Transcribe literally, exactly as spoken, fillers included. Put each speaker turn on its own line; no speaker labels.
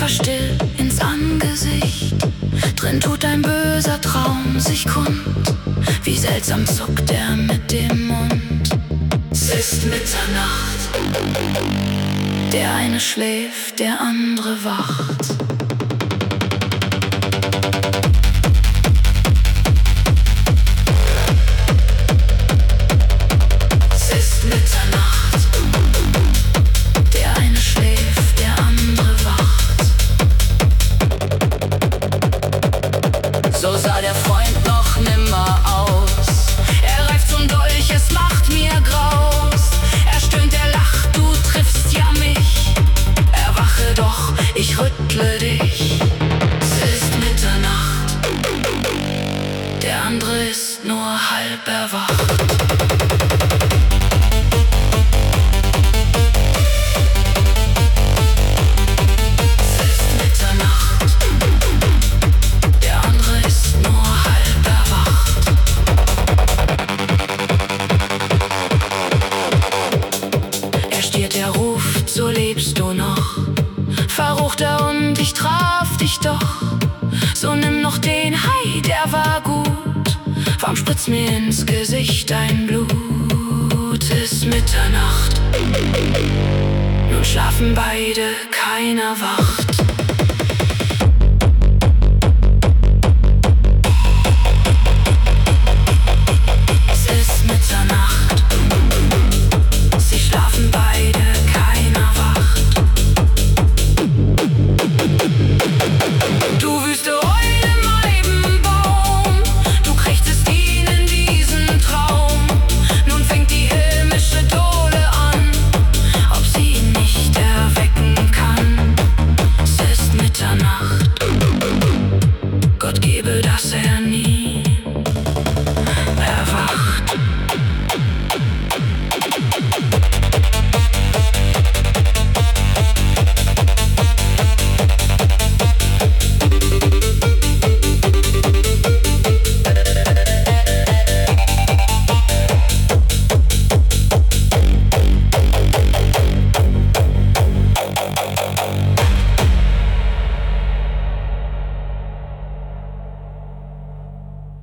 dir still ins Angesicht. Drin tut ein böser Traum sich kund, wie seltsam zuckt er mit dem Mund. Es ist Mitternacht, der eine schläft, der andere wacht. Es ist Mitternacht, der eine schläft, der andere wacht. So sah der Freund noch nimmer aus. Er reift zum Dolch, es macht mir graus. Er stöhnt, er lacht, du triffst ja mich. Erwache doch, ich rüttle dich. Es ist Mitternacht, der andere ist nur halb erwacht. Er ruft, so lebst du noch, Verruchter, und ich traf dich doch. So nimm noch den Hai, der war gut. Warum spritzt mir ins Gesicht dein Blut? Ist Mitternacht, nun schlafen beide, keiner wacht.